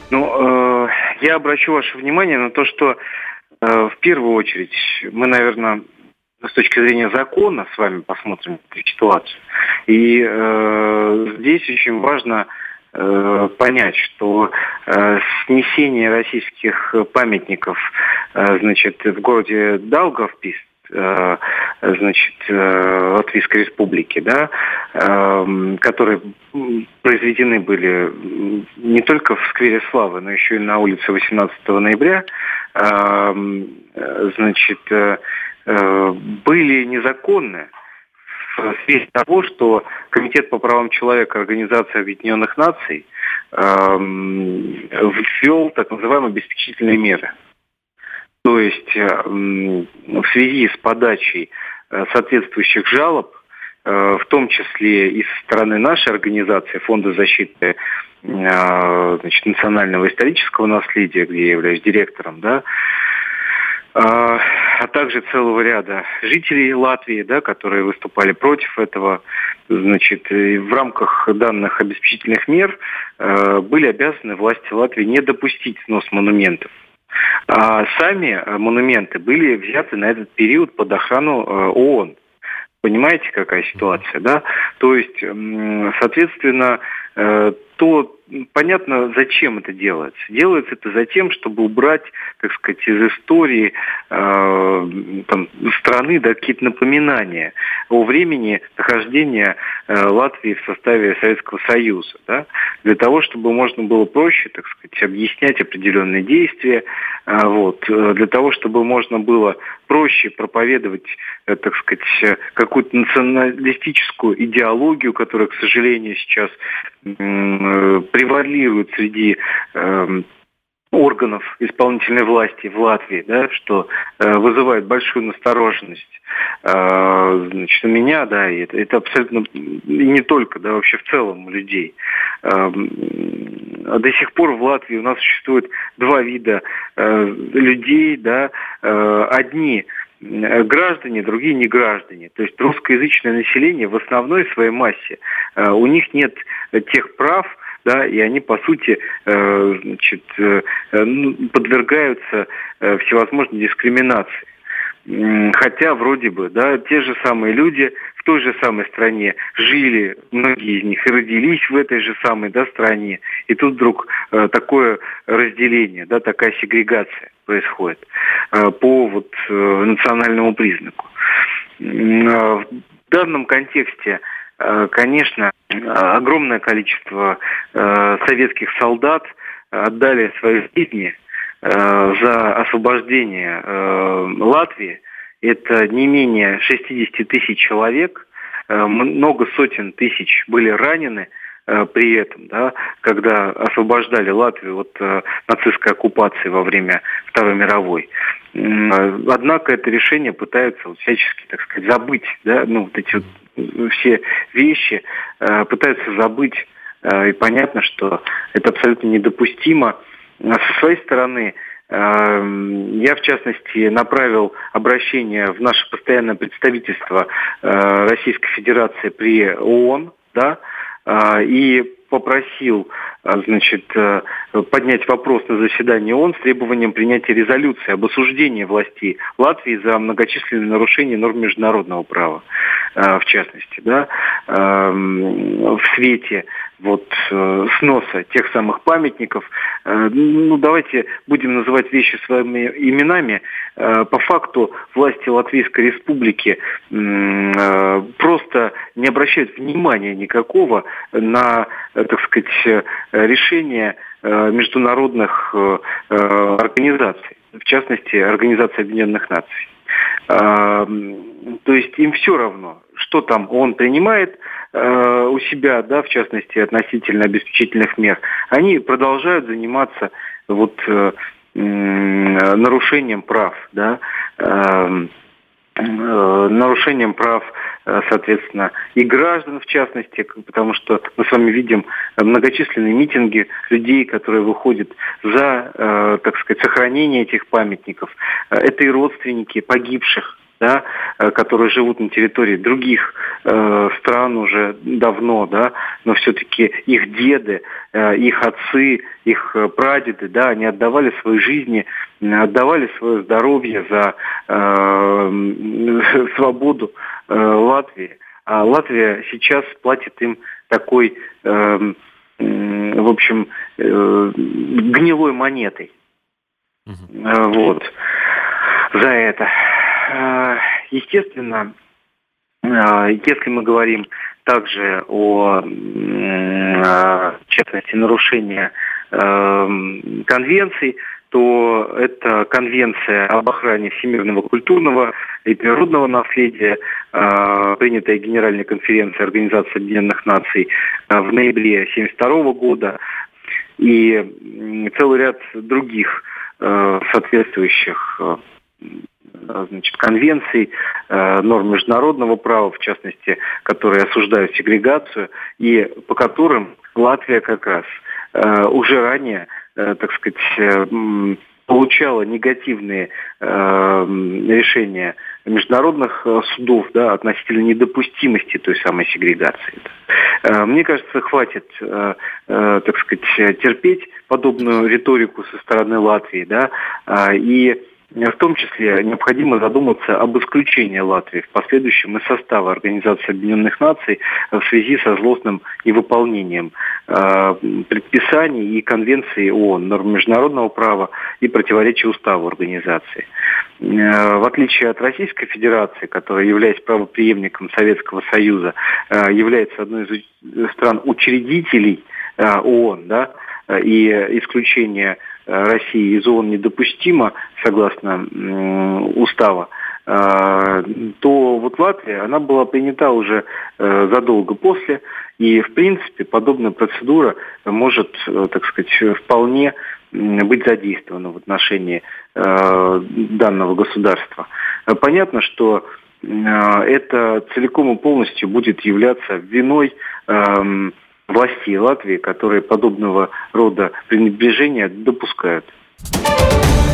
Я обращу ваше внимание на то, что в первую очередь мы, наверное, с точки зрения закона с вами посмотрим эту ситуацию. И здесь очень важно понять, что снесение российских памятников, в городе Даугавпилс, Латвийской Республики, да, которые произведены были не только в сквере Славы, но еще и на улице 18 ноября, были незаконны в связи того, что Комитет по правам человека Организации Объединенных Наций ввел так называемые обеспечительные меры. То есть в связи с подачей соответствующих жалоб, в том числе и со стороны нашей организации, Фонда защиты национального исторического наследия, где я являюсь директором, да, а также целого ряда жителей Латвии, да, которые выступали против этого, и в рамках данных обеспечительных мер были обязаны власти Латвии не допустить снос монументов. А сами монументы были взяты на этот период под охрану ООН. Понимаете, какая ситуация, да? То есть, соответственно, понятно, зачем это делается. Делается это за тем, чтобы убрать, так сказать, из истории страны, да, какие-то напоминания о времени нахождения Латвии в составе Советского Союза, да, для того, чтобы можно было проще, так сказать, объяснять определенные действия, для того, чтобы можно было проще проповедовать, так сказать, какую-то националистическую идеологию, которая, к сожалению, сейчас превалирует среди органов исполнительной власти в Латвии, да, что вызывает большую настороженность у меня, да, и это абсолютно и не только, да, вообще в целом у людей. До сих пор в Латвии у нас существует два вида людей, да, одни граждане, другие не граждане. То есть русскоязычное население в основной своей массе, у них нет тех прав, да, и они, по сути, подвергаются всевозможной дискриминации. Хотя, вроде бы, да, те же самые люди в той же самой стране жили, многие из них и родились в этой же самой, да, стране. И тут вдруг такое разделение, да, такая сегрегация происходит по национальному признаку. В данном контексте, конечно, огромное количество советских солдат отдали свои жизни за освобождение Латвии. Это не менее 60 тысяч человек, много сотен тысяч были ранены при этом, да, когда освобождали Латвию от нацистской оккупации во время Второй мировой. Однако это решение пытаются всячески, так сказать, забыть, да, эти все вещи пытаются забыть, и понятно, что это абсолютно недопустимо. Со своей стороны, я, в частности, направил обращение в наше постоянное представительство Российской Федерации при ООН, да, и попросил, поднять вопрос на заседании ООН с требованием принятия резолюции об осуждении властей Латвии за многочисленные нарушения норм международного права, в частности, да, в свете сноса тех самых памятников. Давайте будем называть вещи своими именами. По факту власти Латвийской Республики просто не обращают внимания никакого на, так сказать, решения международных организаций, в частности, Организации Объединенных Наций. То есть им все равно, что там ООН принимает у себя, да, в частности, относительно обеспечительных мер. Они продолжают заниматься нарушением прав, да, нарушением прав, соответственно, и граждан в частности, потому что мы с вами видим многочисленные митинги людей, которые выходят за, так сказать, сохранение этих памятников. Это и родственники погибших, да, которые живут на территории других стран уже давно, да, но все-таки их деды, их отцы, их прадеды, да, они отдавали свои жизни, отдавали свое здоровье за свободу Латвии. А Латвия сейчас платит им такой, в общем, гнилой монетой. Вот. За это. Естественно, если мы говорим также о, в частности, нарушении конвенций, то это конвенция об охране всемирного культурного и природного наследия, принятая Генеральной конференцией Организации Объединенных Наций в ноябре 1972 года, и целый ряд других соответствующих конвенций, норм международного права, в частности, которые осуждают сегрегацию, и по которым Латвия как раз уже ранее, так сказать, получала негативные решения международных судов, да, относительно недопустимости той самой сегрегации. Мне кажется, хватит, так сказать, терпеть подобную риторику со стороны Латвии, да, и в том числе необходимо задуматься об исключении Латвии в последующем из состава Организации Объединенных Наций в связи со злостным невыполнением предписаний и конвенций ООН, норм международного права и противоречия уставу организации. В отличие от Российской Федерации, которая, являясь правопреемником Советского Союза, является одной из стран-учредителей ООН, да, и исключение России из ООН недопустимо, согласно устава, то вот Латвия, она была принята уже задолго после, и, в принципе, подобная процедура может, так сказать, вполне быть задействована в отношении данного государства. Понятно, что это целиком и полностью будет являться виной властей Латвии, которые подобного рода пренебрежения допускают.